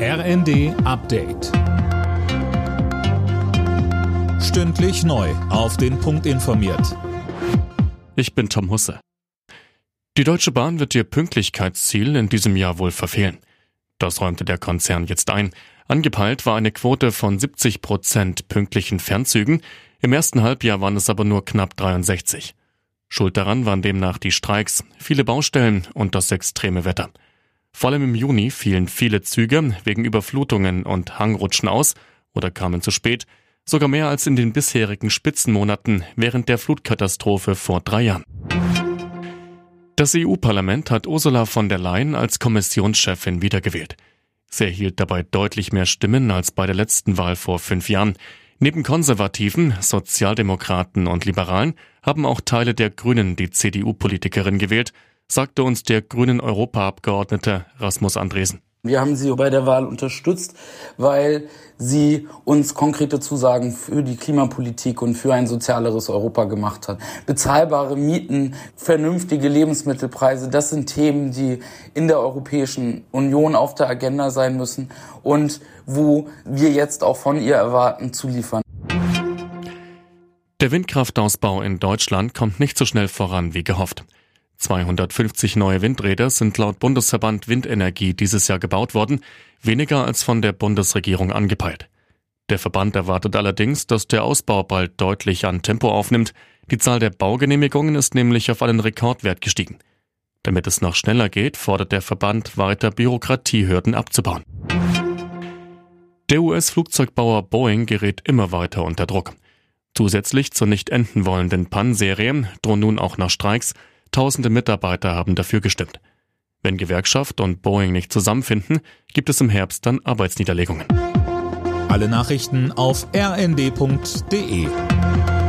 RND Update. Stündlich neu auf den Punkt informiert. Ich bin Tom Husse. Die Deutsche Bahn wird ihr Pünktlichkeitsziel in diesem Jahr wohl verfehlen. Das räumte der Konzern jetzt ein. Angepeilt war eine Quote von 70% pünktlichen Fernzügen. Im ersten Halbjahr waren es aber nur knapp 63. Schuld daran waren demnach die Streiks, viele Baustellen und das extreme Wetter. Vor allem im Juni fielen viele Züge wegen Überflutungen und Hangrutschen aus oder kamen zu spät, sogar mehr als in den bisherigen Spitzenmonaten während der Flutkatastrophe vor 3 Jahren. Das EU-Parlament hat Ursula von der Leyen als Kommissionschefin wiedergewählt. Sie erhielt dabei deutlich mehr Stimmen als bei der letzten Wahl vor 5 Jahren. Neben Konservativen, Sozialdemokraten und Liberalen haben auch Teile der Grünen die CDU-Politikerin gewählt, sagte uns der grünen Europaabgeordnete Rasmus Andresen. Wir haben sie bei der Wahl unterstützt, weil sie uns konkrete Zusagen für die Klimapolitik und für ein sozialeres Europa gemacht hat. Bezahlbare Mieten, vernünftige Lebensmittelpreise, das sind Themen, die in der Europäischen Union auf der Agenda sein müssen und wo wir jetzt auch von ihr erwarten, zu liefern. Der Windkraftausbau in Deutschland kommt nicht so schnell voran wie gehofft. 250 neue Windräder sind laut Bundesverband Windenergie dieses Jahr gebaut worden, weniger als von der Bundesregierung angepeilt. Der Verband erwartet allerdings, dass der Ausbau bald deutlich an Tempo aufnimmt. Die Zahl der Baugenehmigungen ist nämlich auf einen Rekordwert gestiegen. Damit es noch schneller geht, fordert der Verband weiter Bürokratiehürden abzubauen. Der US-Flugzeugbauer Boeing gerät immer weiter unter Druck. Zusätzlich zur nicht enden wollenden PAN-Serie drohen nun auch noch Streiks. Tausende Mitarbeiter haben dafür gestimmt. Wenn Gewerkschaft und Boeing nicht zusammenfinden, gibt es im Herbst dann Arbeitsniederlegungen. Alle Nachrichten auf rnd.de.